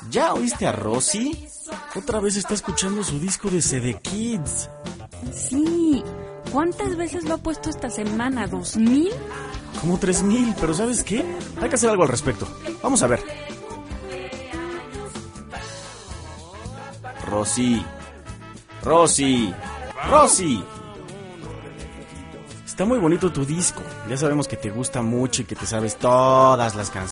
¿Ya oíste a Rosy? Otra vez está escuchando su disco de CD Kids. Sí. ¿Cuántas veces lo ha puesto esta semana? ¿2000? Como 3000, pero ¿sabes qué? Hay que hacer algo al respecto. Vamos a ver. Rosy. Rosy. Rosy. Está muy bonito tu disco. Ya sabemos que te gusta mucho y que te sabes todas las canciones.